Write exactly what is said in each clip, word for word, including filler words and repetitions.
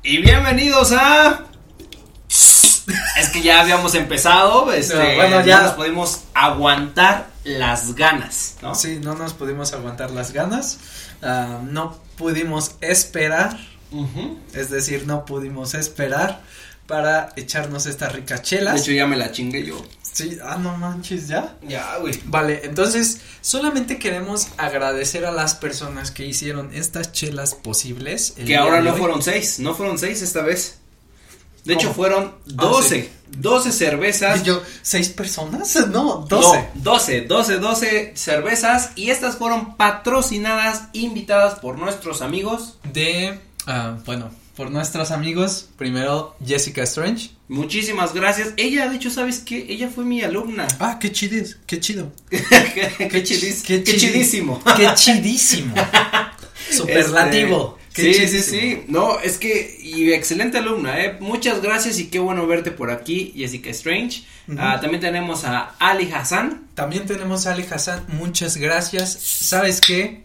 Y bienvenidos a... Es que ya habíamos empezado, este, no, bueno, ya no nos pudimos aguantar las ganas, ¿no? Sí, no nos pudimos aguantar las ganas, uh, no pudimos esperar, uh-huh. es decir, no pudimos esperar para echarnos estas ricas chelas. De hecho ya me la chingué yo. Sí, ah, no manches, ¿ya? Ya, güey. Vale, entonces, solamente queremos agradecer a las personas que hicieron estas chelas posibles. Que ahora no fueron seis, no fueron seis esta vez. De ¿Cómo? Hecho fueron doce, ah, sí. doce cervezas. ¿Y yo, seis personas? No, doce. No, doce, doce, doce cervezas y estas fueron patrocinadas, invitadas por nuestros amigos. De, uh, bueno, por nuestros amigos, primero Jessica Strange. Muchísimas gracias. Ella, de hecho, ¿sabes qué? Ella fue mi alumna. Ah, qué chidis, qué chido. qué, qué, chidis, qué, qué chidísimo. Qué chidísimo. Superlativo. Este, sí, chidísimo. sí, sí. No, es que, y excelente alumna, eh. Muchas gracias y qué bueno verte por aquí, Jessica Strange. Uh-huh. Uh, también tenemos a Ali Hassan. También tenemos a Ali Hassan. Muchas gracias. ¿Sabes qué?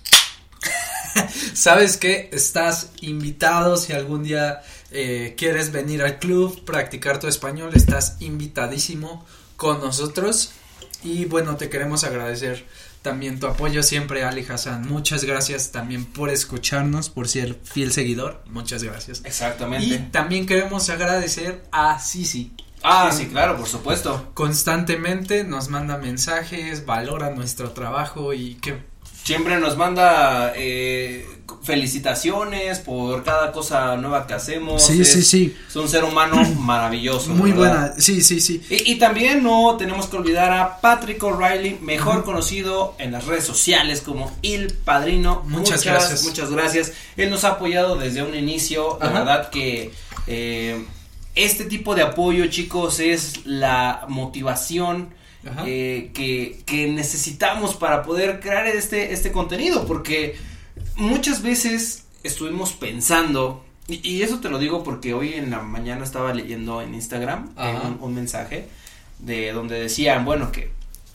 ¿Sabes qué? Estás invitado si algún día eh, quieres venir al club, practicar tu español, estás invitadísimo con nosotros y bueno, te queremos agradecer también tu apoyo siempre, Ali Hassan. Muchas gracias también por escucharnos, por ser fiel seguidor, muchas gracias. Exactamente. Y también queremos agradecer a Sisi. Ah, sí, claro, por supuesto. Constantemente nos manda mensajes, valora nuestro trabajo y que siempre nos manda eh, felicitaciones por cada cosa nueva que hacemos. Sí, es, sí, sí. Es un ser humano maravilloso. Muy buena, sí, sí, sí. Y, y también no tenemos que olvidar a Patrick O'Reilly, mejor uh-huh. conocido en las redes sociales como Il Padrino. Muchas, muchas gracias. Muchas gracias. Él nos ha apoyado desde un inicio. La uh-huh. verdad que eh, este tipo de apoyo, chicos, es la motivación Eh, que, que necesitamos para poder crear este, este contenido, porque muchas veces estuvimos pensando, y, y eso te lo digo porque hoy en la mañana estaba leyendo en Instagram un, un mensaje de donde decían, bueno, que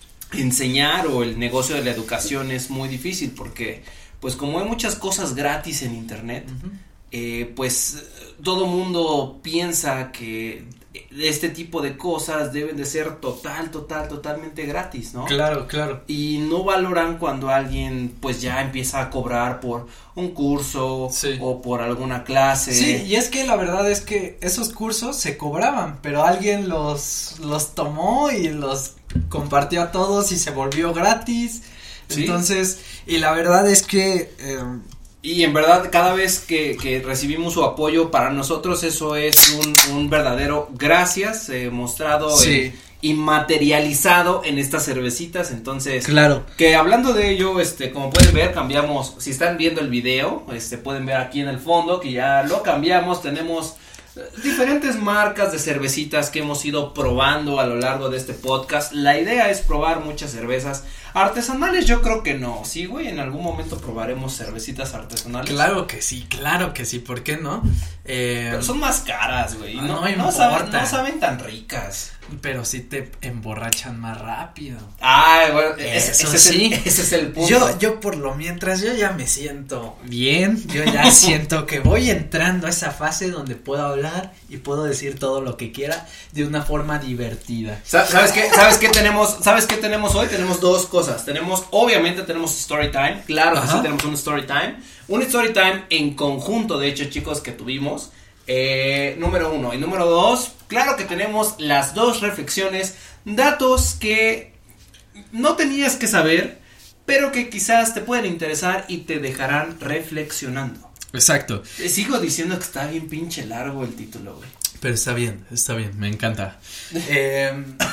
enseñar o el negocio de la educación es muy difícil porque pues como hay muchas cosas gratis en internet, uh-huh. eh, pues todo mundo piensa que este tipo de cosas deben de ser total, total, totalmente gratis, ¿no? Claro, claro. Y no valoran cuando alguien pues ya empieza a cobrar por un curso sí. o por alguna clase. Sí, y es que la verdad es que esos cursos se cobraban, pero alguien los, los tomó y los compartió a todos y se volvió gratis. ¿Sí? Entonces, y la verdad es que eh, y en verdad cada vez que, que recibimos su apoyo para nosotros eso es un, un verdadero gracias eh, mostrado sí. y, y materializado en estas cervecitas. Entonces claro que hablando de ello, este como pueden ver cambiamos, si están viendo el video, este pueden ver aquí en el fondo que ya lo cambiamos, tenemos diferentes marcas de cervecitas que hemos ido probando a lo largo de este podcast. La idea es probar muchas cervezas artesanales, yo creo que no, sí, güey, en algún momento probaremos cervecitas artesanales. Claro que sí, claro que sí, ¿por qué no? Eh, Pero son más caras, güey, no, no, no, saben, no saben tan ricas. Pero sí te emborrachan más rápido. Ah, bueno, ese, Eso ese, sí. es el, ese es el punto. Yo, yo por lo mientras, yo ya me siento bien, yo ya siento que voy entrando a esa fase donde puedo hablar y puedo decir todo lo que quiera de una forma divertida. ¿Sabes qué? ¿Sabes qué tenemos? ¿Sabes qué tenemos hoy? Tenemos dos cosas. Tenemos, obviamente tenemos story time. Claro que sí tenemos un story time. Un story time en conjunto, de hecho, chicos, que tuvimos. Eh, número uno. Y número dos, claro que tenemos las dos reflexiones, datos que no tenías que saber, pero que quizás te pueden interesar y te dejarán reflexionando. Exacto. Te sigo diciendo que está bien pinche largo el título, güey. Pero está bien, está bien, me encanta. eh,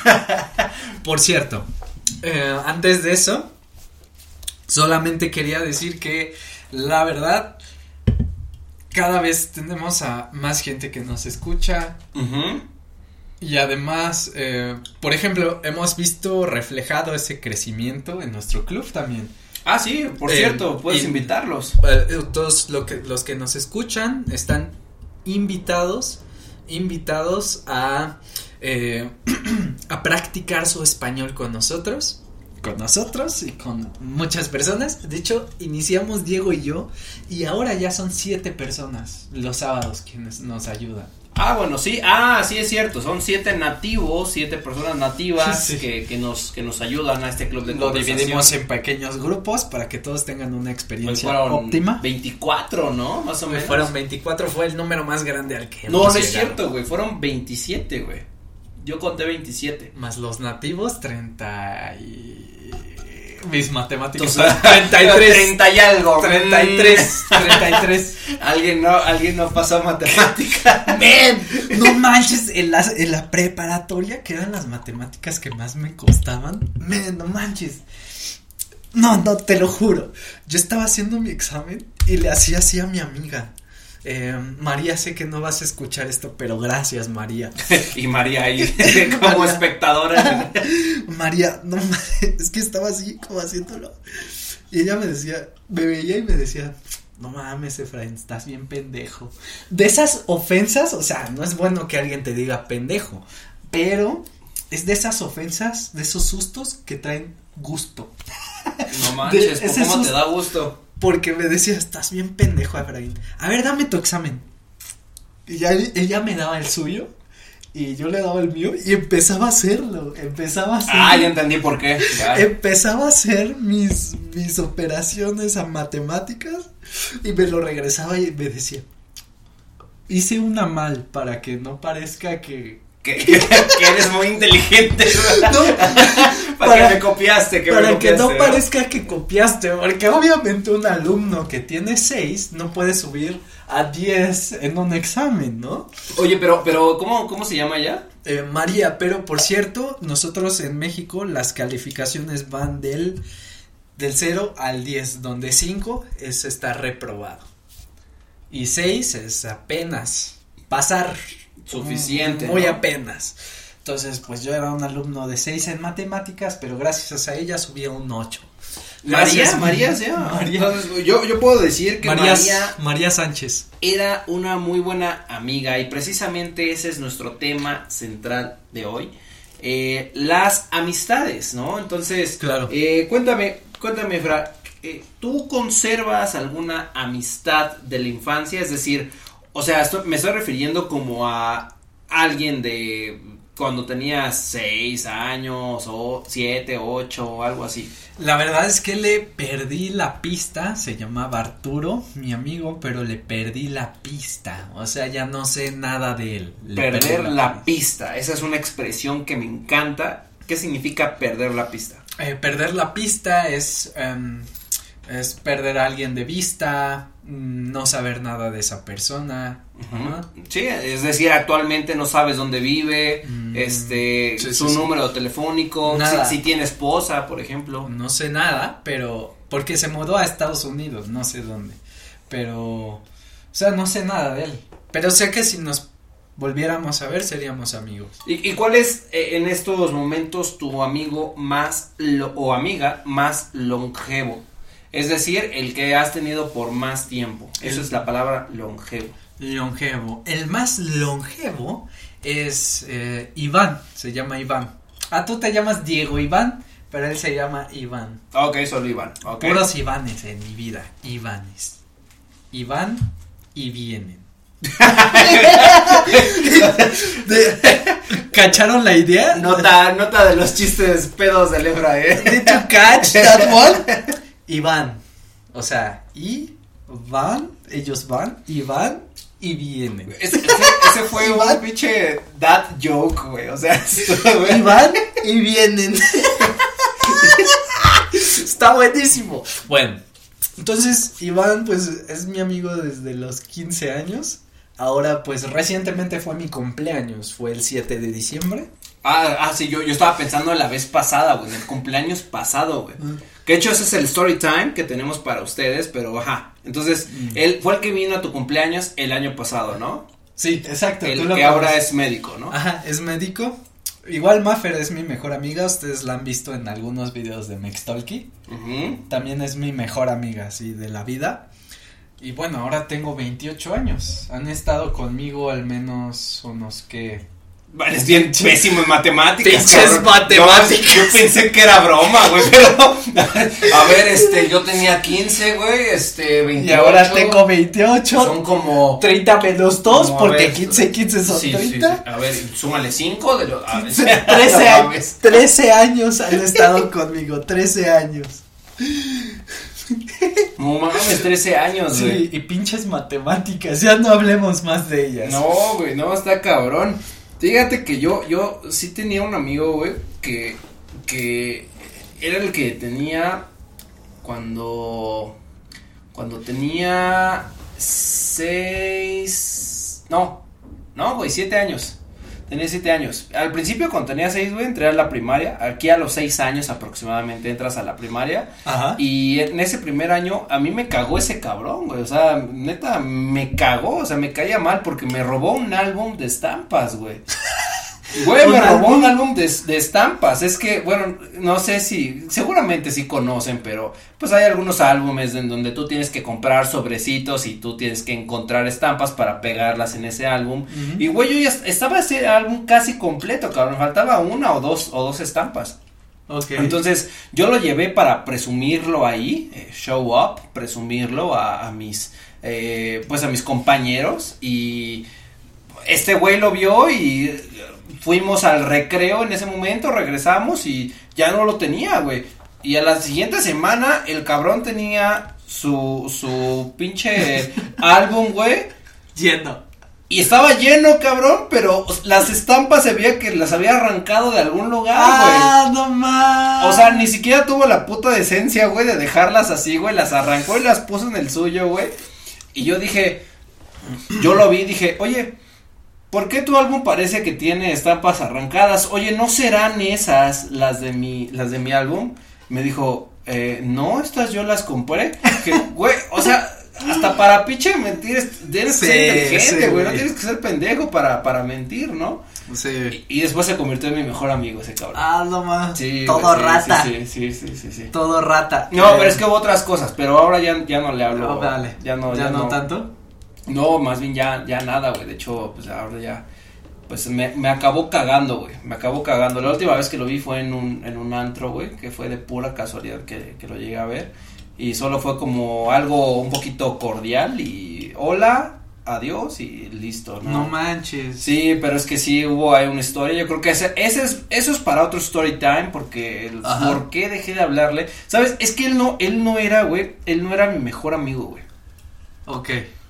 por cierto, eh, antes de eso, solamente quería decir que la verdad, cada vez tenemos a más gente que nos escucha. Uh-huh. Y además, eh, por ejemplo, hemos visto reflejado ese crecimiento en nuestro club también. Ah, sí, por eh, cierto, puedes y, invitarlos. Eh, todos lo que, los que nos escuchan están invitados, invitados a, eh, a practicar su español con nosotros. con nosotros y con muchas personas. De hecho, iniciamos Diego y yo y ahora ya son siete personas los sábados quienes nos ayudan. Ah, bueno, sí, ah, sí es cierto, son siete nativos, siete personas nativas sí. que, que nos que nos ayudan a este club de Lo conversación. dividimos en pequeños grupos para que todos tengan una experiencia óptima. veinticuatro, ¿no? Más o menos. Fueron veinticuatro, fue el número más grande al que No, hemos no es llegado. cierto, güey, fueron veintisiete, güey. Yo conté veintisiete. Más los nativos, treinta y... Mis matemáticas. Entonces, treinta y tres. treinta y algo. treinta y tres. treinta y tres. Alguien no, alguien no pasó matemática. Men, no manches, en la, en la preparatoria, que eran las matemáticas que más me costaban. Men, no manches. No, no, te lo juro. Yo estaba haciendo mi examen y le hacía así a mi amiga. Eh, María, sé que no vas a escuchar esto, pero gracias, María. Y María ahí como María. Espectadora. María, no, es que estaba así como haciéndolo. Y ella me decía, me veía y me decía, no mames, Efraín, estás bien pendejo. De esas ofensas, o sea, no es bueno que alguien te diga pendejo, pero es de esas ofensas, de esos sustos que traen gusto. No manches, de, ¿cómo susto, te da gusto? Porque me decía, estás bien pendejo, Efraín. A ver, dame tu examen. Y ya ella me daba el suyo y yo le daba el mío y empezaba a hacerlo, empezaba a hacer. Ah, ya entendí por qué. Ya. Empezaba a hacer mis, mis operaciones a matemáticas y me lo regresaba y me decía, hice una mal para que no parezca que... Que, que, que eres muy inteligente, no, para, para que me copiaste, que para me copiaste, que no ¿no? parezca que copiaste, porque obviamente un alumno que tiene seis no puede subir a diez en un examen, ¿no? Oye, pero, pero, ¿cómo, cómo se llama ella? Eh, María, pero por cierto, nosotros en México las calificaciones van del, del cero al diez, donde cinco es estar reprobado, y seis es apenas pasar. Suficiente. Muy ¿no? apenas. Entonces, pues yo era un alumno de seis en matemáticas, pero gracias a ella subí a un ocho. María, María, sí. María. Entonces, yo, yo puedo decir que María, María, María Sánchez era una muy buena amiga y precisamente ese es nuestro tema central de hoy. Eh, las amistades, ¿no? Entonces, claro. eh, cuéntame, cuéntame, Fra, eh, ¿tú conservas alguna amistad de la infancia? Es decir, o sea, estoy, me estoy refiriendo como a alguien de cuando tenías seis años o siete, ocho o algo así. La verdad es que le perdí la pista, se llamaba Arturo, mi amigo, pero le perdí la pista, o sea, ya no sé nada de él. Le perder la, la pista, esa es una expresión que me encanta. ¿Qué significa perder la pista? Eh, perder la pista es, um, es perder a alguien de vista, no saber nada de esa persona. Uh-huh. Sí, es decir, actualmente no sabes dónde vive, mm, este, sí, su sí, número sí. telefónico, si, si tiene esposa, por ejemplo. No sé nada, pero porque se mudó a Estados Unidos, no sé dónde, pero, o sea, no sé nada de él, pero sé que si nos volviéramos a ver seríamos amigos. ¿Y, y cuál es eh, en estos momentos tu amigo más lo, o amiga más longevo? Es decir, el que has tenido por más tiempo. Esa es la palabra longevo. Longevo. El más longevo es eh, Iván, se llama Iván. Ah, tú te llamas Diego Iván, pero él se llama Iván. Ok, solo Iván. Okay. Puros Ivanes en mi vida, Ivanes. Iván y vienen. ¿Cacharon la idea? Nota, nota de los chistes pedos de Efra, eh. Did you catch that one? Iván, o sea, y van, ellos van, y van y vienen. Ese, ese, ese fue un pinche dad joke, güey, o sea, y van y vienen. Está buenísimo. Bueno, entonces Iván pues es mi amigo desde los quince años. Ahora pues recientemente fue mi cumpleaños, fue el siete de diciembre. Ah, ah, sí, yo, yo estaba pensando en la vez pasada, güey, en el cumpleaños pasado, güey. Mm. Que de hecho ese es el story time que tenemos para ustedes, pero ajá. Entonces, mm. él fue el que vino a tu cumpleaños el año pasado, ¿no? Sí, exacto. El que ahora es médico, ¿no? Ajá, es médico. Igual Maffer es mi mejor amiga, ustedes la han visto en algunos videos de Mextalki. Uh-huh. También es mi mejor amiga, así, de la vida. Y bueno, ahora tengo veintiocho años. Han estado conmigo al menos unos, ¿qué? Eres bien pésimo en matemáticas. Pinches matemáticas. No, yo pensé que era broma, güey, pero. A ver, este, yo tenía quince, güey, este, veintiocho. Y ahora tengo veintiocho. Son como. treinta menos dos, como, porque ver, quince, quince son sí, treinta. Sí, sí. A ver, súmale cinco de los. trece años. trece años han estado conmigo, trece años. No mames, trece años, güey. Sí, y pinches matemáticas, ya no hablemos más de ellas. No, güey, no, está cabrón. Fíjate que yo, yo sí tenía un amigo, güey, que, que era el que tenía cuando, cuando tenía seis, no, no, güey, siete años. Tenía siete años. Al principio cuando tenía seis, güey, entré a la primaria. Aquí a los seis años aproximadamente entras a la primaria. Ajá. Y en ese primer año a mí me cagó ese cabrón, güey. O sea, neta, me cagó. O sea, me caía mal porque me robó un álbum de estampas, güey. Güey, me robó un álbum de, de estampas. Es que, bueno, no sé si, seguramente sí conocen, pero pues hay algunos álbumes en donde tú tienes que comprar sobrecitos y tú tienes que encontrar estampas para pegarlas en ese álbum. Uh-huh. Y güey, yo ya estaba ese álbum casi completo, cabrón. Faltaba una o dos o dos estampas. Okay. Entonces, yo lo llevé para presumirlo ahí, eh, show up, presumirlo a, a mis, eh, pues a mis compañeros. Y este güey lo vio y fuimos al recreo en ese momento, regresamos y ya no lo tenía, güey. Y a la siguiente semana el cabrón tenía su, su pinche álbum, güey. Lleno. Y estaba lleno, cabrón, pero las estampas se veía que las había arrancado de algún lugar, güey. Ah, no más. O sea, ni siquiera tuvo la puta decencia, güey, de dejarlas así, güey. Las arrancó y las puso en el suyo, güey. Y yo dije, yo lo vi y dije, oye, ¿por qué tu álbum parece que tiene estampas arrancadas? Oye, ¿no serán esas las de mi, las de mi álbum? Me dijo, eh, no, estas yo las compré. Que, güey, o sea, hasta para pinche mentir, tienes que sí, ser inteligente, sí, güey, no tienes que ser pendejo para, para mentir, ¿no? Sí. Y, y después se convirtió en mi mejor amigo ese cabrón. Ah, no más. Sí, todo güey, sí, rata. Sí, sí, sí, sí, sí. Todo rata. No, eh, pero es que hubo otras cosas, pero ahora ya, ya no le hablo. No, dale. Ya no, ya, ya no, no tanto. No, más bien ya, ya nada, güey. De hecho, pues ahora ya, pues me, me acabó cagando, güey. Me acabó cagando. La última vez que lo vi fue en un, en un antro, güey, que fue de pura casualidad que, que lo llegué a ver. Y solo fue como algo un poquito cordial y hola, adiós y listo, ¿no? No manches. Sí, pero es que sí hubo ahí una historia. Yo creo que ese, ese es, eso es para otro story time, porque el Ajá. por qué dejé de hablarle. ¿Sabes? Es que él no, él no era, güey, él no era mi mejor amigo, güey. Ok.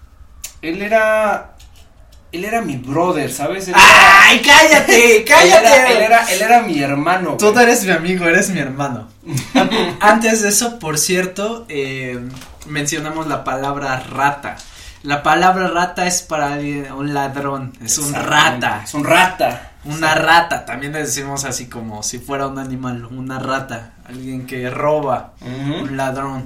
Él era, él era mi brother, ¿sabes? Él ¡Ay, era, cállate, cállate! Él era, él era, él era mi hermano. Tú no eres mi amigo, eres mi hermano. Antes de eso, por cierto, eh, mencionamos la palabra rata. La palabra rata es para alguien, un ladrón, es un rata. Es un rata. Una rata, también le decimos así como si fuera un animal, una rata, alguien que roba, uh-huh. Un ladrón.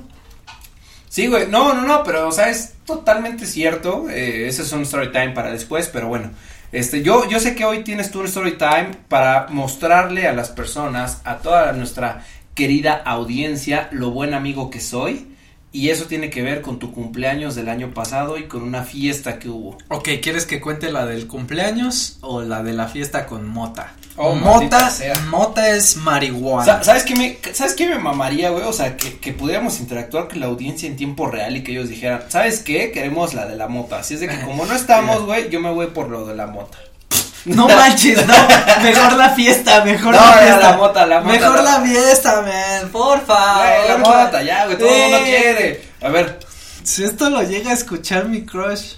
Sí, güey, no, no, no, pero, o sea, es totalmente cierto, eh, ese es un story time para después, pero bueno, este, yo, yo sé que hoy tienes tú un story time para mostrarle a las personas, a toda nuestra querida audiencia, lo buen amigo que soy, y eso tiene que ver con tu cumpleaños del año pasado y con una fiesta que hubo. Ok, ¿quieres que cuente la del cumpleaños o la de la fiesta con mota? Oh, mota, mota es marihuana. ¿Sabes qué me, sabes qué me mamaría, güey? O sea, que, que pudiéramos interactuar con la audiencia en tiempo real y que ellos dijeran, ¿sabes qué? Queremos la de la mota. Así es de que como no estamos, güey, yo me voy por lo de la mota. No manches, no, mejor la fiesta, mejor no, la fiesta. La mota, la mota. Mejor la, la fiesta, man, por favor. Güey, la mota, ya, güey, todo el mundo quiere. A ver. Si esto lo llega a escuchar mi crush.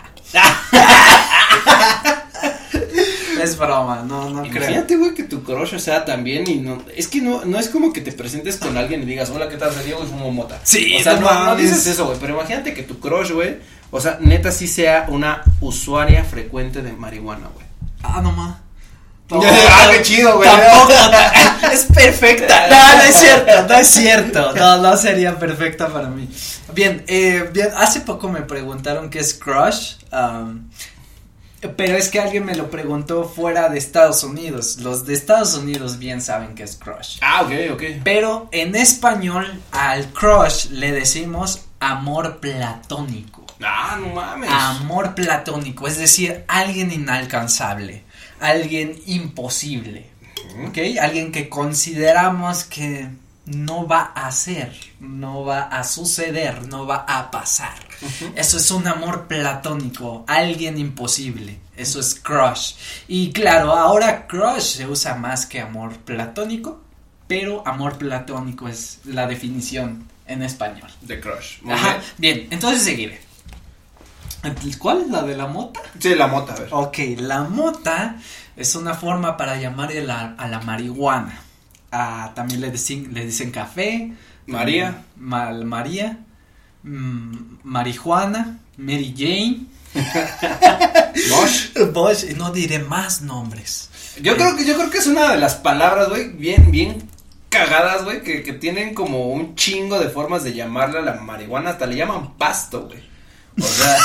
Es broma, no, no creo. Imagínate, güey, que tu crush sea también y no, es que no, no es como que te presentes con alguien y digas, hola, ¿qué tal? Soy Diego y fumo mota. Sí, o sea, no, no, no dices eso, güey, pero imagínate que tu crush, güey, o sea, neta sí sea una usuaria frecuente de marihuana, güey. Ah, no ma. No, ah, qué chido, güey. Tampoco, es perfecta. No, no es cierto, no es cierto. No, no sería perfecta para mí. Bien, eh, bien, hace poco me preguntaron qué es crush, um, pero es que alguien me lo preguntó fuera de Estados Unidos. Los de Estados Unidos bien saben qué es crush. Ah, ok, ok. Pero en español al crush le decimos amor platónico. Ah, no mames. Amor platónico, es decir, alguien inalcanzable, alguien imposible, uh-huh. ¿ok? Alguien que consideramos que no va a ser, no va a suceder, no va a pasar. Uh-huh. Eso es un amor platónico, alguien imposible, eso es crush. Y claro, ahora crush se usa más que amor platónico, pero amor platónico es la definición en español. De crush. Muy Ajá, bien. bien, entonces seguiré. ¿Cuál? ¿La de la mota? Sí, la mota, a ver. Ok, la mota es una forma para llamar a la, a la marihuana. Ah, también le dicen, le dicen café. María. Mal, María. Mmm, marihuana. Mary Jane. Bosch. Bosch. Y no diré más nombres. Yo eh. creo que, yo creo que es una de las palabras, güey, bien, bien cagadas, güey, que, que tienen como un chingo de formas de llamarle a la marihuana. Hasta le llaman pasto, güey. O sea,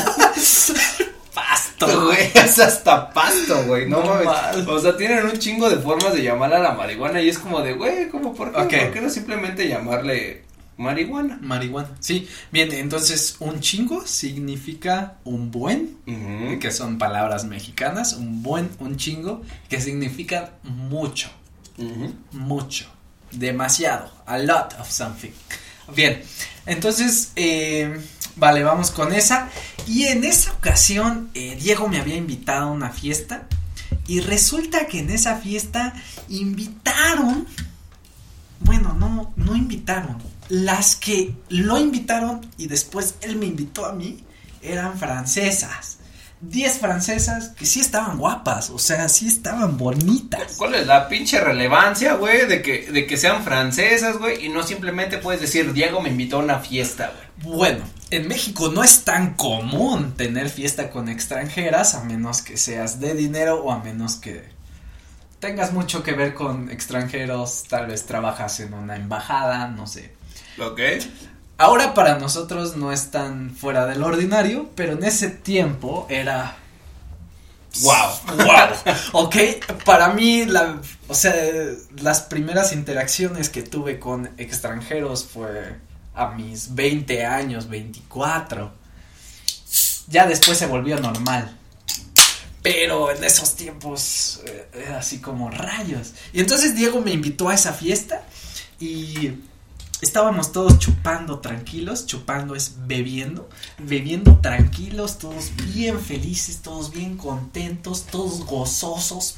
pasto, güey, es hasta pasto, güey, no, no mames. O sea, tienen un chingo de formas de llamarla a la marihuana y es como de, güey, ¿cómo por qué? Okay. ¿Por qué no simplemente llamarle marihuana? Marihuana, sí. Bien, entonces, un chingo significa un buen, uh-huh. que son palabras mexicanas, un buen, un chingo, que significa mucho, uh-huh. mucho, demasiado, a lot of something. Bien, entonces, eh, vale, vamos con esa. Y en esa ocasión, eh, Diego me había invitado a una fiesta. Y resulta que en esa fiesta invitaron, bueno, no, no invitaron. Las que lo invitaron y después él me invitó a mí, eran francesas. Diez francesas que sí estaban guapas, o sea, sí estaban bonitas. ¿Cuál es la pinche relevancia, güey, de que, de que sean francesas, güey, y no simplemente puedes decir, Diego me invitó a una fiesta, güey? Bueno, en México no es tan común tener fiesta con extranjeras, a menos que seas de dinero o a menos que tengas mucho que ver con extranjeros, tal vez trabajas en una embajada, no sé. Ok. Ahora para nosotros no es tan fuera del ordinario, pero en ese tiempo era... Wow, wow. Ok, para mí, la, o sea, las primeras interacciones que tuve con extranjeros fue a mis veinte años, veinticuatro. Ya después se volvió normal. Pero en esos tiempos eh, era así como rayos. Y entonces Diego me invitó a esa fiesta y... estábamos todos chupando tranquilos, chupando es bebiendo, bebiendo tranquilos, todos bien felices, todos bien contentos, todos gozosos.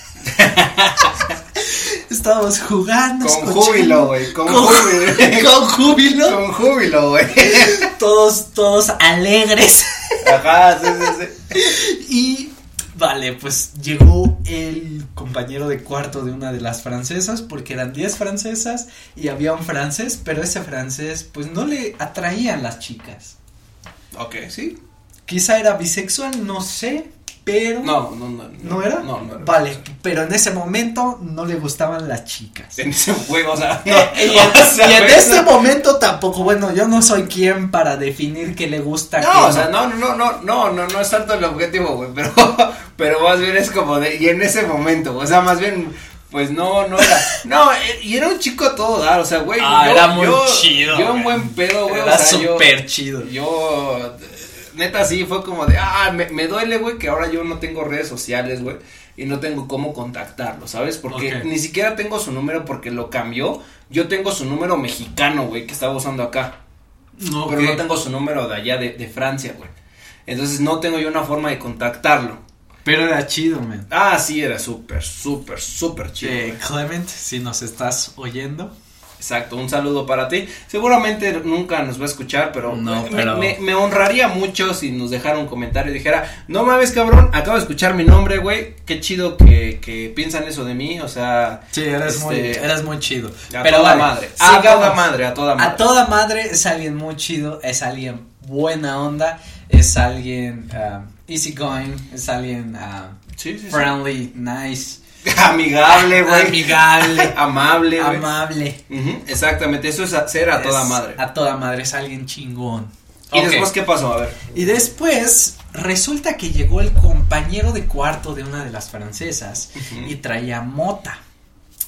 Estábamos jugando. Con júbilo, güey, con, con júbilo. Con júbilo. Con júbilo, güey. Todos, todos alegres. Ajá, sí, sí, sí. Y... vale, pues llegó el compañero de cuarto de una de las francesas, porque eran diez francesas y había un francés, pero ese francés pues no le atraían las chicas. Ok, sí. Quizá era bisexual, no sé, pero... No, no, no. ¿No, ¿no era? No, no era. Vale, bisexual. Pero en ese momento no le gustaban las chicas. En ese juego, o sea... No, y en, o sea, y en este momento tampoco, bueno, yo no soy quien para definir qué le gusta. No, qué o sea, no, no, no, no, no, no es tanto el objetivo, güey, pero, pero más bien es como de, y en ese momento, o sea, más bien, pues no, no era, no, y era un chico a todo dar, o sea, güey, ah, yo, era muy yo, chido, yo un buen pedo, güey, era o sea, súper yo, chido, yo, neta, sí, fue como de, ah, me, me duele, güey, que ahora yo no tengo redes sociales, güey, y no tengo cómo contactarlo, ¿sabes? Porque okay. Ni siquiera tengo su número porque lo cambió, yo tengo su número mexicano, güey, que estaba usando acá, okay. Pero no tengo su número de allá, de, de Francia, güey, entonces no tengo yo una forma de contactarlo. Pero era chido, man. Ah, sí, era súper, súper, súper chido. Eh, Clement, si nos estás oyendo. Exacto, un saludo para ti. Seguramente nunca nos va a escuchar, pero, no, me, pero... Me, me honraría mucho si nos dejara un comentario y dijera, no mames, cabrón, acabo de escuchar mi nombre, güey, qué chido que, que piensan eso de mí, o sea. Sí, eres, este, muy, eres muy chido. A pero toda vale, madre, a toda madre, a toda madre. A toda madre es alguien muy chido, es alguien buena onda, es alguien uh, easygoing, es alguien uh, sí, sí, friendly, sí. nice. Amigable, güey. Amigable. Amable, güey. Amable. Uh-huh, exactamente, eso es ser a toda es madre. A toda madre, es alguien chingón. ¿Y okay. después qué pasó? A ver. Y después resulta que llegó el compañero de cuarto de una de las francesas uh-huh. y traía mota.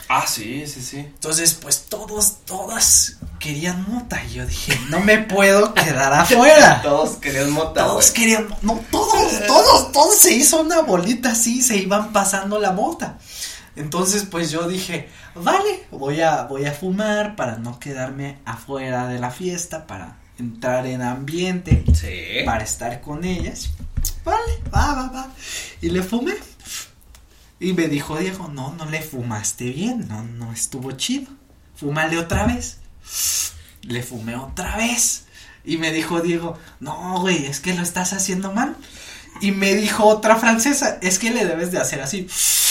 Ah, sí, sí, sí. Entonces, pues todos, todas querían mota. Y yo dije, no me puedo quedar afuera. Todos querían mota. Todos güey. querían, no, todos, todos, todos se hizo una bolita así, se iban pasando la mota. Entonces, pues yo dije, vale, voy a, voy a fumar para no quedarme afuera de la fiesta, para entrar en ambiente, Sí. para estar con ellas. Vale, va, va, va. Y le fumé. Y me dijo Diego, no, no le fumaste bien, no, no estuvo chido. Fúmale otra vez. Le fumé otra vez. Y me dijo Diego, no, güey, es que lo estás haciendo mal. Y me dijo otra francesa, es que le debes de hacer así.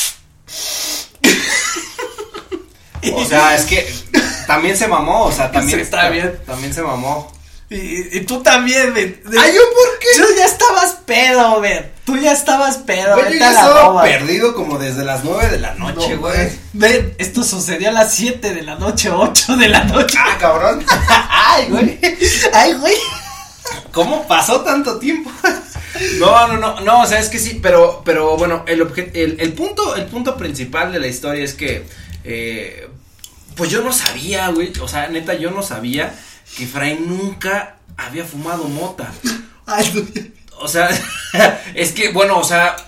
O sea, es que también se mamó, o sea, también Sí, está bien. También se mamó. Y, y tú también, güey. ¿Ay, yo por qué? Tú ya estabas pedo, güey. Tú ya estabas pedo. Güey, yo vete ya a la estaba boba. perdido como desde las nueve de la noche, No, güey. Ven, esto sucedió a las siete de la noche, ocho de la noche. Ah, cabrón. Ay, güey. Ay, güey. ¿Cómo pasó tanto tiempo? No, no, no, no, o sea, es que sí, pero, pero bueno, el obje- el, el punto, el punto principal de la historia es que, eh, pues yo no sabía, güey, o sea, neta, yo no sabía que Efraín nunca había fumado mota. Ay, güey. O sea, es que, bueno, o sea,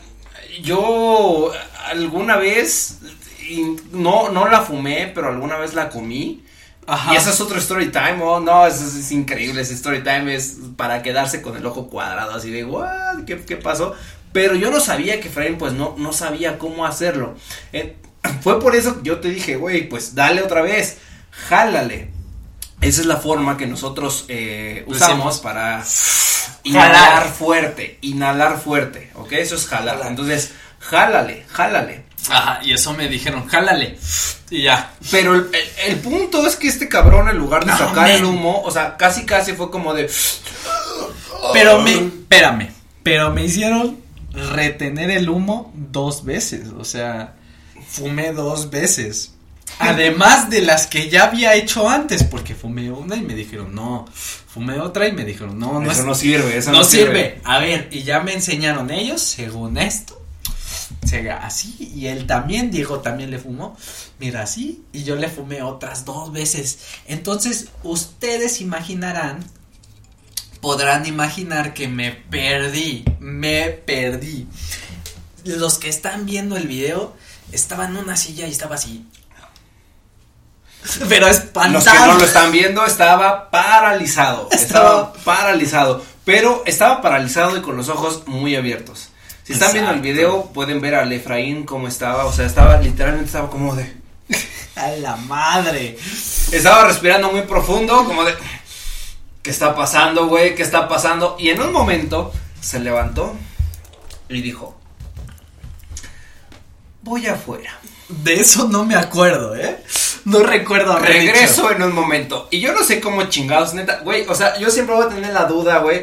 yo alguna vez, y no, no la fumé, pero alguna vez la comí. Ajá. Y ese es otro story time, oh, no, es, es, es increíble, ese story time es para quedarse con el ojo cuadrado, así de, what, ¿qué, qué pasó? Pero yo no sabía que Efraín, pues, no, no sabía cómo hacerlo. Eh, fue por eso que yo te dije, güey, pues, dale otra vez, jálale. Esa es la forma que nosotros eh, usamos para inhalar fuerte, inhalar fuerte, ¿ok? Eso es jalar. Jalar. Entonces, jálale, jálale. Ajá, y eso me dijeron, jálale. Y ya. Pero el, el, el punto es que este cabrón, en lugar de No, sacar man. el humo, o sea, casi casi fue como de... Pero me, espérame, pero me hicieron retener el humo dos veces, o sea, fumé dos veces. Además de las que ya había hecho antes, porque fumé una y me dijeron no, fumé otra y me dijeron no, no Eso es- no sirve, eso no, no sirve. A ver, y ya me enseñaron ellos, según esto, se- así, y él también, Diego también le fumó, mira así, y yo le fumé otras dos veces. Entonces, ustedes imaginarán, podrán imaginar que me perdí, me perdí. Los que están viendo el video, estaba en una silla y estaba así. Pero espantado. Los que no lo están viendo, estaba paralizado, estaba, Estaba- paralizado, pero estaba paralizado y con los ojos muy abiertos. Si están viendo el Exacto. video, pueden ver al Efraín cómo estaba, o sea, estaba, literalmente estaba como de... A la madre. Estaba respirando muy profundo, como de... ¿Qué está pasando, güey? ¿Qué está pasando? Y en un momento se levantó y dijo, voy afuera. De eso no me acuerdo, ¿eh? No recuerdo haber Regreso dicho. en un momento. Y yo no sé cómo chingados, neta, güey, o sea, yo siempre voy a tener la duda, güey.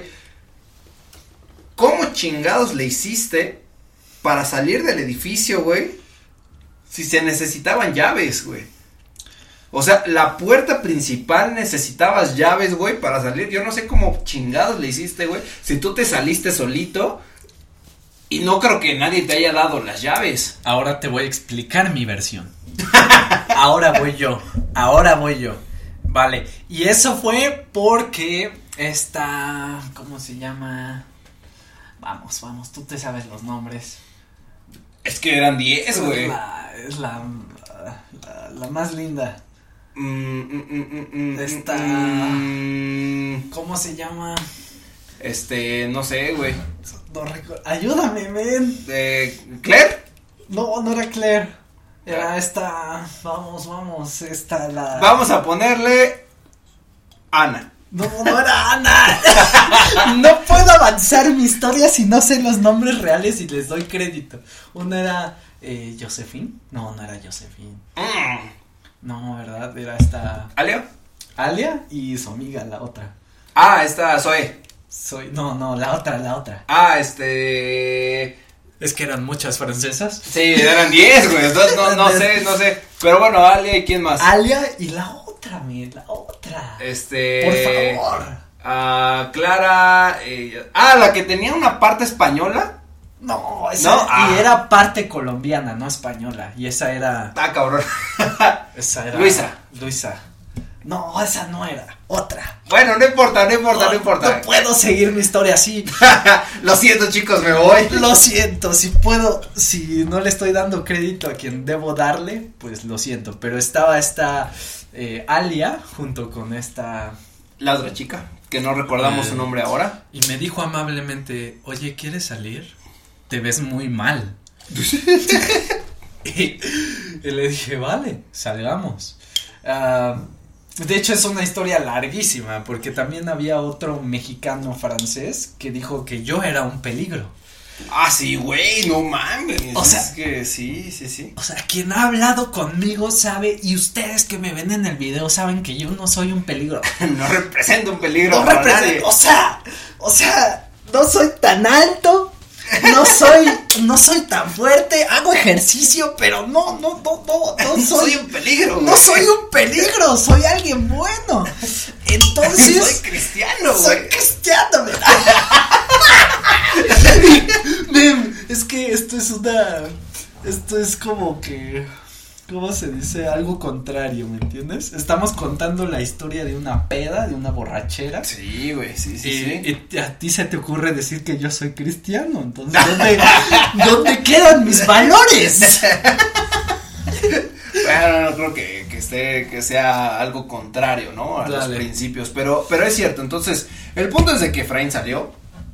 ¿Cómo chingados le hiciste para salir del edificio, güey? Si se necesitaban llaves, güey. O sea, la puerta principal necesitabas llaves, güey, para salir. Yo no sé cómo chingados le hiciste, güey. Si tú te saliste solito. Y no creo que nadie te haya dado las llaves. Ahora te voy a explicar mi versión. Ahora voy yo. Ahora voy yo. Vale. Y eso fue porque esta... ¿Cómo se llama? Vamos, vamos. Tú te sabes los nombres. Es que eran diez, güey. La, es la, la, la más linda. Mm, mm, mm, mm, Esta- mm, ¿Cómo se llama? Este, no sé, güey. No recuerdo. Ayúdame, men. Eh, ¿Claire? No, no era Claire. Era esta. Vamos, vamos. Esta la. Vamos a ponerle Ana. No, no era Ana. No puedo avanzar mi historia si no sé los nombres reales y les doy crédito. Una era eh, Josephine. No, no era Josephine. Mm. No, ¿verdad? Era esta. ¿Aleo? Alia y su amiga, la otra. Ah, esta Zoe. Soy. No, no, la otra, la otra. Ah, este. Es que eran muchas francesas. Sí, eran diez, güey. Entonces, no, no sé, no sé. Pero bueno, Ale, ¿y quién más? Alia y la otra, mi, la otra. Este. Por favor. Ah, Clara. Eh, ah, la que tenía una parte española. No, esa ¿No? Ah. Y era parte colombiana, no española. Y esa era. Ah, cabrón. Esa era. Luisa. Luisa. No, esa no era. Otra. Bueno, no importa, no importa, no, no importa. No puedo seguir mi historia así. Lo siento, chicos, me voy. Lo siento, si puedo, si no le estoy dando crédito a quien debo darle, pues lo siento. Pero estaba esta eh, Alia junto con esta. La otra chica, que no recordamos eh, su nombre ahora. Y me dijo amablemente, oye, ¿quieres salir? Te ves muy mal. y, y le dije, vale, salgamos. Uh, de hecho es una historia larguísima, porque también había otro mexicano francés que dijo que yo era un peligro. Ah, sí, güey, no mames. O sea, es que sí, sí, sí. O sea, quien ha hablado conmigo sabe, y ustedes que me ven en el video saben que yo no soy un peligro. No represento un peligro. No represento, o sea, o sea, no soy tan alto. No soy, no soy tan fuerte, hago ejercicio, pero no, no, no, no, no soy, soy un peligro. No güey. soy un peligro, soy alguien bueno. Entonces, soy cristiano, güey. Soy cristiano, es que esto es una, esto es como que, ¿cómo se dice? Algo contrario, ¿me entiendes? Estamos contando la historia de una peda, de una borrachera. Sí, güey, sí, sí, y, sí. Y a ti se te ocurre decir que yo soy cristiano, entonces, ¿dónde, ¿dónde quedan mis valores? Bueno, no creo que, que esté, que sea algo contrario, ¿no? A Dale. los principios, pero, pero es cierto, entonces, el punto es de que Efraín salió.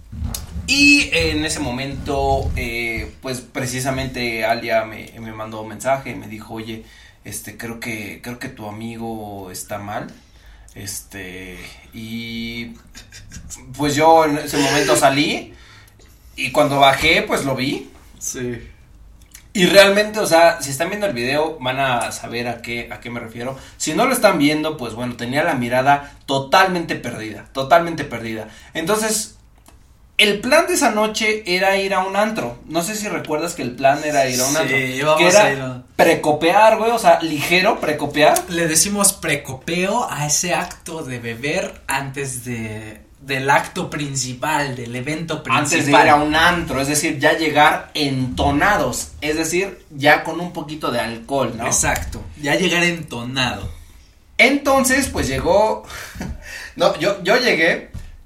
Y en ese momento, eh, pues precisamente Alia me, me mandó un mensaje y me dijo, oye, este, creo que, creo que tu amigo está mal, este, y pues yo en ese momento salí y cuando bajé, pues lo vi. Sí. Y realmente, o sea, si están viendo el video van a saber a qué, a qué me refiero. Si no lo están viendo, pues bueno, tenía la mirada totalmente perdida, totalmente perdida. Entonces, el plan de esa noche era ir a un antro. No sé si recuerdas que el plan era ir a un sí, antro. Vamos que era a ir a... precopear, güey, o sea, ligero precopear. Le decimos precopeo a ese acto de beber antes de del acto principal, del evento principal. Antes de ir a un antro, es decir, ya llegar entonados, es decir, ya con un poquito de alcohol, ¿no? Exacto, ya llegar entonado. Entonces, pues llegó, no, yo, yo llegué.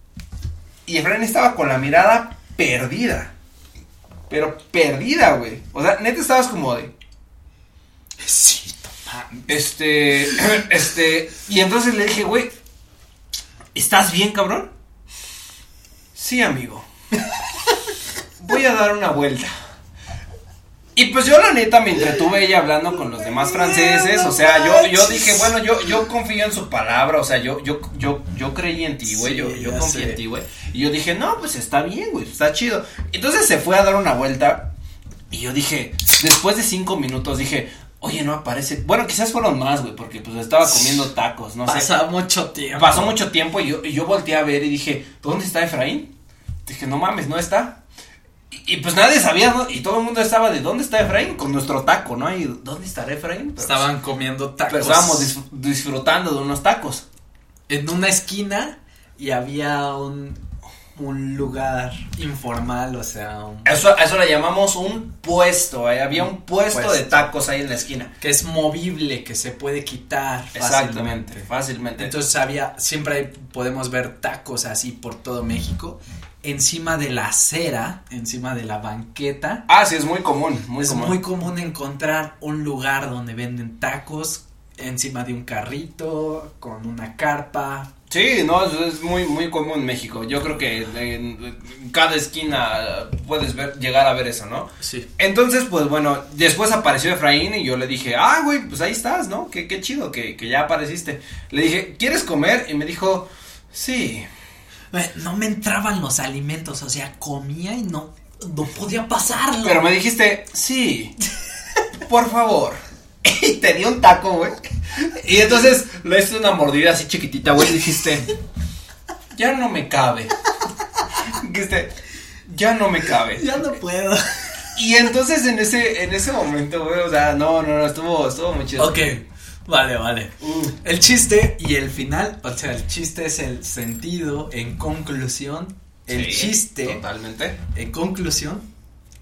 Y Efraín estaba con la mirada perdida. Pero perdida, güey. O sea, neta estabas como de. Sí, toma. Este. Este. Y entonces le dije, güey, ¿estás bien, cabrón? Sí, amigo. Voy a dar una vuelta. Y pues yo la neta me entretuve ella hablando con los demás franceses, o sea, yo yo dije, bueno, yo yo confío en su palabra, o sea, yo yo yo yo creí en ti, güey, sí, yo yo confío sé. en ti, güey. Y yo dije, "No, pues está bien, güey, está chido." Entonces se fue a dar una vuelta y yo dije, después de cinco minutos dije, "Oye, no aparece." Bueno, quizás fueron más, güey, porque pues estaba comiendo tacos, no Pasó sé. Pasó mucho tiempo. Pasó mucho tiempo y yo y yo volteé a ver y dije, "¿Dónde está Efraín?" Dije, "No mames, no está." Y pues nadie sabía, ¿no? Y todo el mundo estaba de ¿dónde está Efraín? Con nuestro taco, ¿no? Y ¿dónde estará Efraín? Pero, Estaban comiendo tacos. Pero estábamos dis- disfrutando de unos tacos. En una esquina y había un, un lugar informal, o sea... Un... Eso, eso le llamamos un puesto, ¿eh? Había un puesto, puesto de tacos ahí en la esquina. Que es movible, que se puede quitar Exactamente, fácilmente. fácilmente. Entonces había, siempre hay, podemos ver tacos así por todo México. Encima de la acera, encima de la banqueta. Ah, sí, es muy común, muy es común. Es muy común encontrar un lugar donde venden tacos encima de un carrito, con una carpa. Sí, no, es muy muy común en México. Yo creo que en, en cada esquina puedes ver, llegar a ver eso, ¿no? Sí. Entonces, pues bueno, después apareció Efraín y yo le dije, ah, güey, pues ahí estás, ¿no? Qué, qué chido que, que ya apareciste. Le dije, ¿quieres comer? Y me dijo, sí. No me entraban los alimentos, o sea, comía y no, no podía pasarlo. Pero me dijiste, sí, por favor. Y te di un taco, güey. Y entonces le hice una mordida así chiquitita, güey, y dijiste, ya no me cabe. Dijiste, ya no me cabe. Ya no puedo. Y entonces en ese, en ese momento, güey, o sea, no, no, no, estuvo, estuvo muy chido. Ok. Vale, vale. Mm. El chiste y el final, o sea, el chiste es el sentido, en conclusión, el sí, chiste. Totalmente. En conclusión,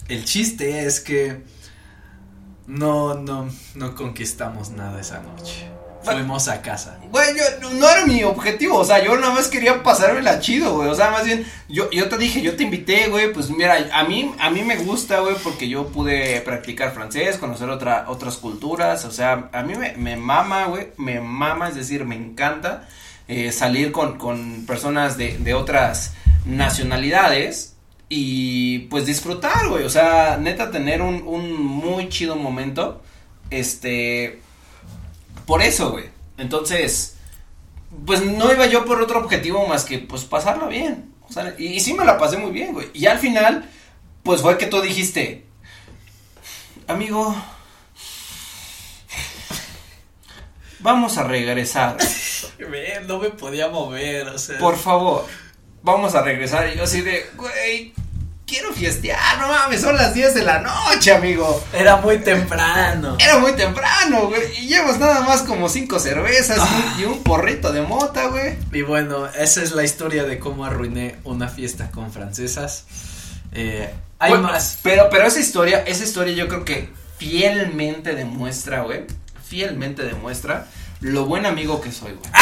el chiste es que no, no, no conquistamos nada esa noche. Fuimos a casa. Güey, yo, no era mi objetivo, o sea, yo nada más quería pasármela chido, güey, o sea, más bien, yo, yo te dije, yo te invité, güey, pues mira, a mí, a mí me gusta, güey, porque yo pude practicar francés, conocer otra, otras culturas, o sea, a mí me, me mama, güey, me mama, es decir, me encanta, eh, salir con, con personas de, de otras nacionalidades, y pues disfrutar, güey, o sea, neta tener un, un muy chido momento, este... Por eso, güey. Entonces, pues no iba yo por otro objetivo más que, pues, pasarlo bien. O sea, y, y sí me la pasé muy bien, güey. Y al final, pues fue que tú dijiste, amigo, vamos a regresar. No me podía mover, o sea. Por favor, vamos a regresar. Y yo así de, güey, quiero fiestear, no mames, son las diez de la noche, amigo. Era muy temprano. Era muy temprano, güey, y llevas nada más como cinco cervezas ah. y, un, y un porrito de mota, güey. Y bueno, esa es la historia de cómo arruiné una fiesta con francesas. Eh, hay bueno, más. Pero, pero esa historia, esa historia yo creo que fielmente demuestra, güey, fielmente demuestra lo buen amigo que soy, güey.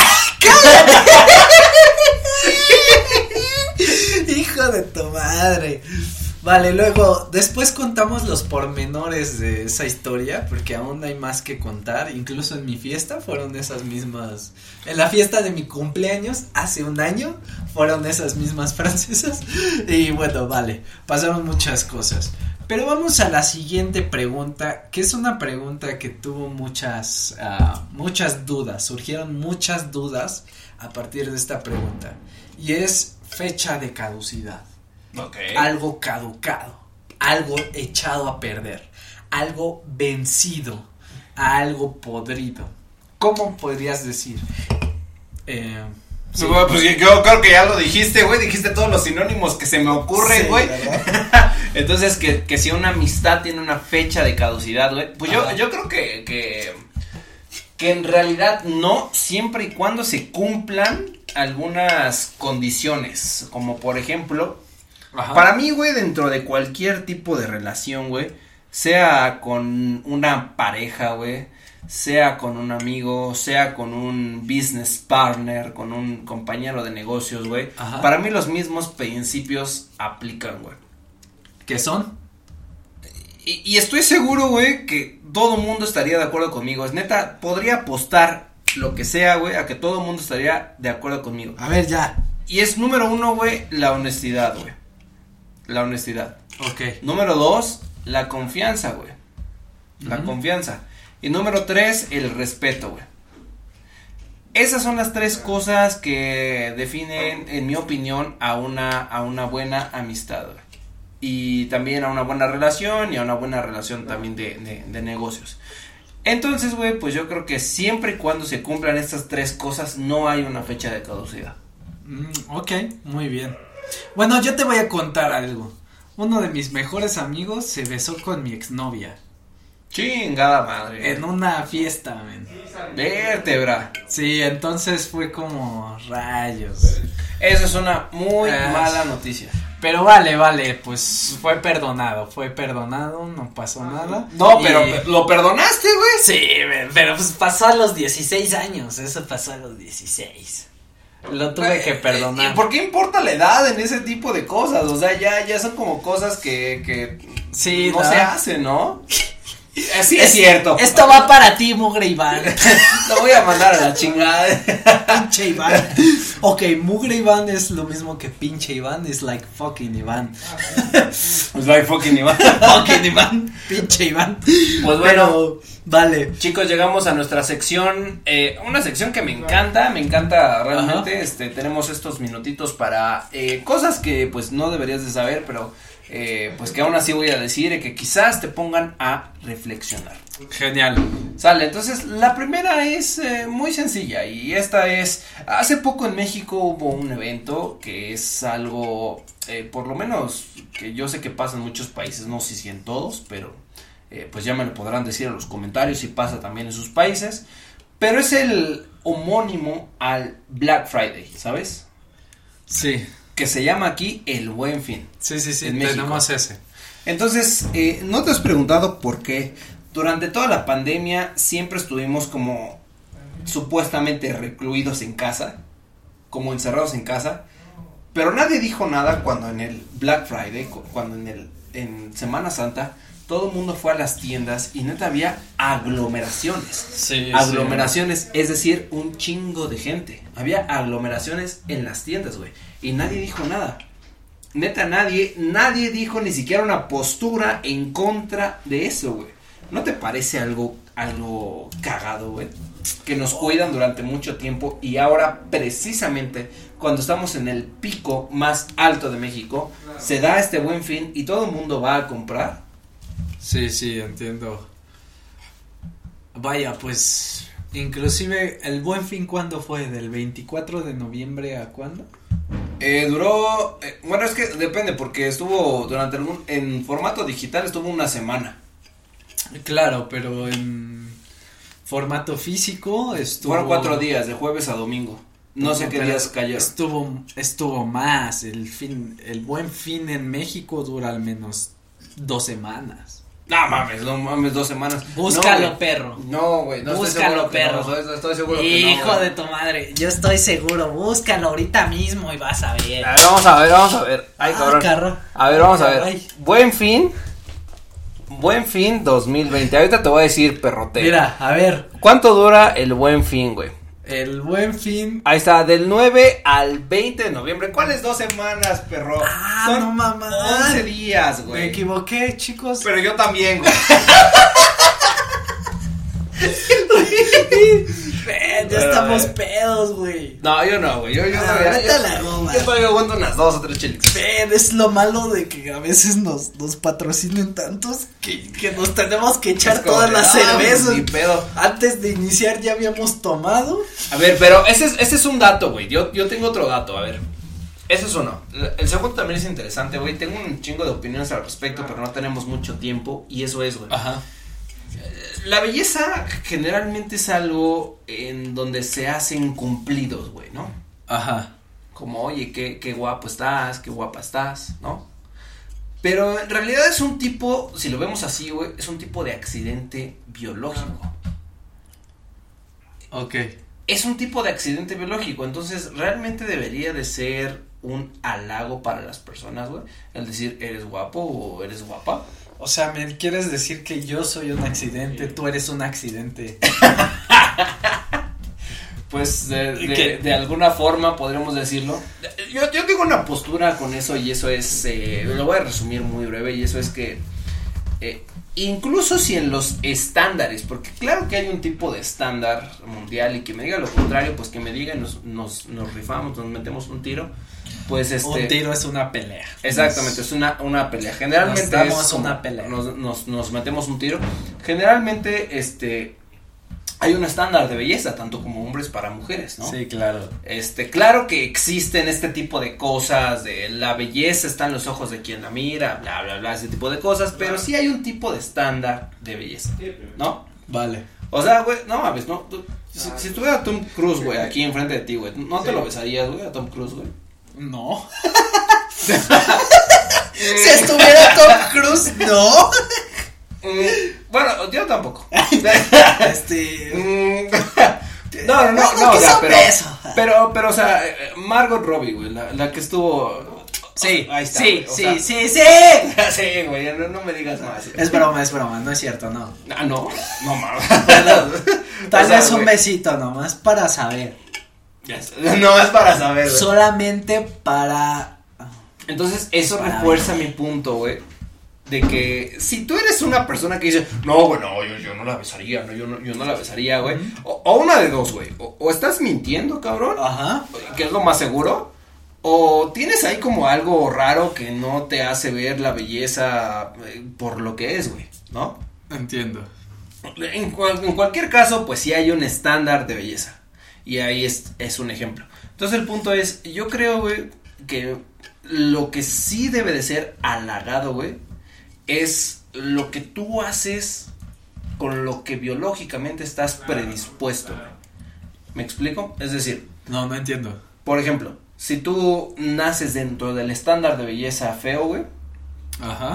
Hijo de tu madre. Vale, luego, después contamos los pormenores de esa historia, porque aún hay más que contar. Incluso en mi fiesta fueron esas mismas. En la fiesta de mi cumpleaños, hace un año, fueron esas mismas francesas. Y bueno, vale, pasaron muchas cosas. Pero vamos a la siguiente pregunta, que es una pregunta que tuvo muchas, uh, muchas dudas. Surgieron muchas dudas a partir de esta pregunta. Y es fecha de caducidad. Okay. Algo caducado, algo echado a perder, algo vencido, algo podrido. ¿Cómo podrías decir? Eh, sí. Bueno, pues yo creo que ya lo dijiste, güey, dijiste todos los sinónimos que se me ocurren, güey. Sí, entonces, que, que si una amistad tiene una fecha de caducidad, güey, pues yo, yo creo que, que, que en realidad no, siempre y cuando se cumplan algunas condiciones, como por ejemplo, ajá, para mí, güey, dentro de cualquier tipo de relación, güey, sea con una pareja, güey, sea con un amigo, sea con un business partner, con un compañero de negocios, güey, para mí los mismos principios aplican, güey. ¿Qué son? Y, y estoy seguro, güey, que todo mundo estaría de acuerdo conmigo, es neta, podría apostar lo que sea, güey, a que todo el mundo estaría de acuerdo conmigo. A ver, ya. Y es número uno, güey, la honestidad, güey. La honestidad. Ok. Número dos, la confianza, güey. La uh-huh. confianza. Y número tres, el respeto, güey. Esas son las tres cosas que definen, en mi opinión, a una, a una buena amistad, güey. Y también a una buena relación y a una buena relación también de, de, de negocios. Entonces, güey, pues yo creo que siempre y cuando se cumplan estas tres cosas, no hay una fecha de caducidad. Mm, ok, muy bien. Bueno, yo te voy a contar algo. Uno de mis mejores amigos se besó con mi exnovia. Chingada madre. En una fiesta, men. Vértebra. Sí, entonces fue como rayos. Eso es una muy eh, mala noticia. Pero vale, vale, pues fue perdonado, fue perdonado, no pasó nada. No, y... pero lo perdonaste, güey. Sí, pero pues pasó a los dieciséis años, eso pasó a los dieciséis. Lo tuve eh, que perdonar. ¿Y por qué importa la edad en ese tipo de cosas? O sea, ya, ya son como cosas que, que sí, no, no se hacen, ¿no? Sí, es, es cierto. Esto va para ti, mugre Iván. Lo voy a mandar a la chingada. Pinche Iván. Ok, mugre Iván es lo mismo que pinche Iván. Es like fucking Iván. Es like fucking Iván. Fucking Iván. Pinche Iván. Pues bueno. Pero, vale. Chicos, llegamos a nuestra sección. Eh, una sección que me encanta. Me encanta realmente. Ajá. Este, tenemos estos minutitos para eh, cosas que pues no deberías de saber, pero Eh, pues que aún así voy a decir, eh, que quizás te pongan a reflexionar. Genial. Sale, entonces la primera es eh, muy sencilla y esta es, hace poco en México hubo un evento que es algo, eh, por lo menos que yo sé que pasa en muchos países, no sé si en todos, pero eh, pues ya me lo podrán decir en los comentarios si pasa también en sus países, pero es el homónimo al Black Friday, ¿sabes? Sí. Que se llama aquí el Buen Fin. Sí, sí, sí, tenemos ese. Entonces, eh, ¿no te has preguntado por qué durante toda la pandemia siempre estuvimos como supuestamente recluidos en casa, como encerrados en casa, pero nadie dijo nada cuando en el Black Friday, cuando en el en Semana Santa todo el mundo fue a las tiendas y neta había aglomeraciones, sí, aglomeraciones, sí. Es decir, un chingo de gente, había aglomeraciones en las tiendas, güey, y nadie dijo nada, neta nadie, nadie dijo ni siquiera una postura en contra de eso, güey. ¿No te parece algo, algo cagado, güey? Que nos cuidan durante mucho tiempo y ahora precisamente cuando estamos en el pico más alto de México, se da este Buen Fin y todo el mundo va a comprar. Sí, sí, entiendo. Vaya, pues, inclusive el Buen Fin, ¿cuándo fue? ¿Del veinticuatro de noviembre a cuándo? Eh, duró, eh, bueno, es que depende porque estuvo durante algún, en formato digital estuvo una semana. Claro, pero en formato físico estuvo... Fueron cuatro días, de jueves a domingo. No, no sé qué días cayeron. Estuvo, estuvo más, el fin, el Buen Fin en México dura al menos dos semanas. No mames, no mames, dos semanas. Búscalo, no, perro. No, güey, no búscalo, perro. No, estoy, estoy seguro Hijo que no, de tu madre, yo estoy seguro, búscalo ahorita mismo y vas a ver. A ver, vamos a ver, vamos a ver. Ay, ah, cabrón. Carro. A ver, vamos a ver. Ay. Buen Fin. Buen Fin dos mil veinte. Ahorita te voy a decir, perrote. Mira, a ver. ¿Cuánto dura el Buen Fin, güey? El Buen Fin. Ahí está, del nueve al veinte de noviembre. ¿Cuáles dos semanas, perro? Ah, Son no mamá. once días, güey. Me equivoqué, chicos. Pero yo también, güey. Ven, ya estamos pedos, güey. No, yo no, güey. Yo, yo, ah, no, yo, yo, la goma. yo todavía aguanto unas dos o tres chelitas. Ven, es lo malo de que a veces nos, nos patrocinen tantos que, que nos tenemos que echar Es como todas de, las "Ah, cervezas. ni pedo". Antes de iniciar ya habíamos tomado. A ver, pero ese es, ese es un dato, güey. Yo, yo tengo otro dato, a ver. Ese es uno. El segundo también es interesante, güey. Tengo un chingo de opiniones al respecto, pero no tenemos mucho tiempo. Y eso es, güey. Ajá. La belleza generalmente es algo en donde se hacen cumplidos, güey, ¿no? Ajá. Como, oye, qué, qué guapo estás, qué guapa estás, ¿no? Pero en realidad es un tipo, si lo vemos así, güey, es un tipo de accidente biológico. Ok. Es un tipo de accidente biológico, entonces realmente debería de ser un halago para las personas, güey. El decir, eres guapo o eres guapa. O sea, ¿me quieres decir que yo soy un accidente, tú eres un accidente? Pues de, de, de alguna forma podríamos decirlo. Yo, yo tengo una postura con eso y eso es, eh, lo voy a resumir muy breve y eso es que eh, incluso si en los estándares, porque claro que hay un tipo de estándar mundial y que me diga lo contrario, pues que me diga, nos, nos, nos rifamos, nos metemos un tiro. Pues este. Un tiro es una pelea. Exactamente, es una, una pelea. Generalmente nos damos es una pelea. Nos, nos, nos metemos un tiro. Generalmente, este, hay un estándar de belleza, tanto como hombres para mujeres, ¿no? Sí, claro. Este, claro que existen este tipo de cosas, de la belleza está en los ojos de quien la mira, bla, bla, bla, ese tipo de cosas, pero sí hay un tipo de estándar de belleza, ¿no? Vale. O sea, güey, no mames, no, tú, si, si estuviera Tom Cruise, güey, aquí enfrente de ti, güey, ¿no te lo besarías, güey, a Tom Cruise, güey? No. Si estuviera Tom Cruise, no. Mm, bueno, yo tampoco. Este. Mm, no, no, no, no, o sea, pero, pero, pero, o sea, Margot Robbie, güey, la, la que estuvo. Sí, oh, ahí está, sí, güey, sí, sea, sí, sí. Sí, güey, no, no me digas más. Es broma, es broma, no es cierto, no. Ah, no, no mames. Tal o sea, vez un güey, besito nomás para saber. Yes. No es para saber, güey. Solamente para. Entonces, eso para refuerza ver. mi punto, güey. De que si tú eres una persona que dice, no, güey, no, yo, yo no la besaría, no, yo no, yo no la besaría, güey. Uh-huh. O, o una de dos, güey. O, o estás mintiendo, cabrón. Ajá. Que es lo más seguro. O tienes ahí como algo raro que no te hace ver la belleza eh, por lo que es, güey, ¿no? Entiendo. En, cual, en cualquier caso, pues sí hay un estándar de belleza. Y ahí es, es un ejemplo. Entonces el punto es, yo creo, güey, que lo que sí debe de ser halagado, güey, es lo que tú haces con lo que biológicamente estás predispuesto, güey. ¿Me explico? Es decir, no, no entiendo. Por ejemplo, si tú naces dentro del estándar de belleza feo, güey. Ajá.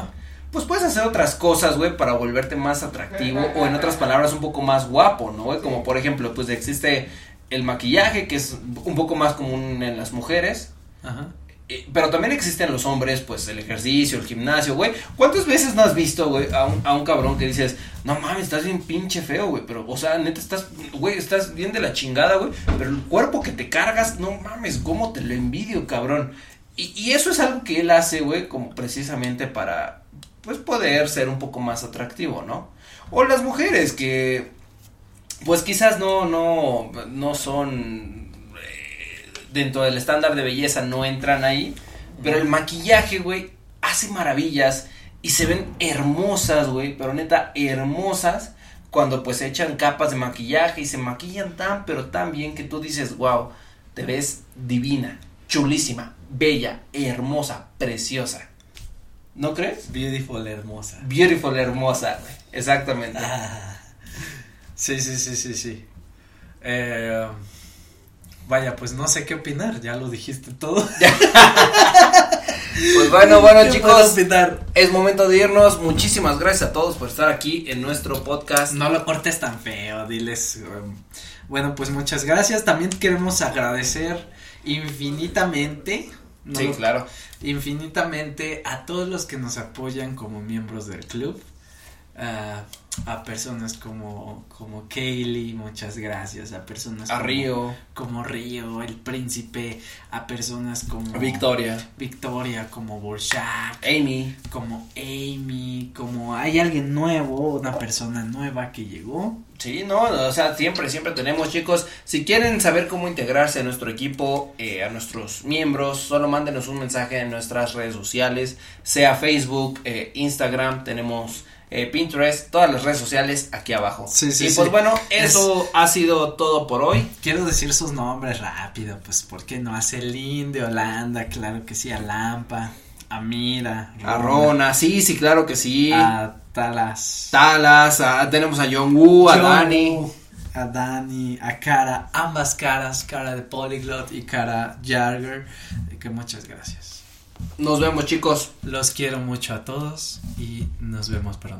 pues puedes hacer otras cosas, güey, para volverte más atractivo o en otras palabras un poco más guapo, ¿no, güey? Como por ejemplo, pues existe el maquillaje, que es un poco más común en las mujeres. Ajá. Eh, pero también existen los hombres, pues el ejercicio, el gimnasio, güey. ¿Cuántas veces no has visto, güey, a un, a un cabrón que dices, no mames, estás bien pinche feo, güey? Pero, o sea, neta, estás, güey, estás bien de la chingada, güey. Pero el cuerpo que te cargas, no mames, cómo te lo envidio, cabrón. Y, y eso es algo que él hace, güey, como precisamente para, pues, poder ser un poco más atractivo, ¿no? O las mujeres que, pues, quizás no, no, no son... dentro del estándar de belleza no entran ahí, pero el maquillaje, güey, hace maravillas y se ven hermosas, güey, pero neta hermosas cuando pues echan capas de maquillaje y se maquillan tan pero tan bien que tú dices, wow, te ves divina, chulísima, bella, hermosa, preciosa. ¿No crees? Beautiful, hermosa. Beautiful, hermosa, güey, exactamente. Ah, sí, sí, sí, sí, sí. Eh... Vaya, pues no sé qué opinar, ya lo dijiste todo. Pues bueno, bueno chicos, es momento de irnos. Muchísimas gracias a todos por estar aquí en nuestro podcast. No lo cortes tan feo, diles. Um, bueno, pues muchas gracias. También queremos agradecer infinitamente. ¿no? Sí, claro. Infinitamente a todos los que nos apoyan como miembros del club. Uh, a personas como como Kaylee, muchas gracias, a personas a como, Río, como Río, el príncipe, a personas como Victoria, Victoria, como Borshak, Amy, como Amy, como hay alguien nuevo, una persona nueva que llegó. Sí, no, o sea, siempre, siempre tenemos, chicos, si quieren saber cómo integrarse a nuestro equipo, eh, a nuestros miembros, solo mándenos un mensaje en nuestras redes sociales, sea Facebook, eh, Instagram, tenemos Eh, Pinterest, todas las redes sociales aquí abajo. Sí, sí, y sí. pues bueno, eso es... ha sido todo por hoy. Quiero decir sus nombres rápido, pues ¿por qué no? A Celine de Holanda, claro que sí, a Lampa, a Mira, Rona. A Rona, sí, sí, claro que sí. A Talas. Talas, a, tenemos a John Woo, a Dani. A Dani, a Cara, ambas caras, Cara de Polyglot y Cara Jagger, que muchas gracias. Nos vemos, chicos. Los quiero mucho a todos y nos vemos pronto.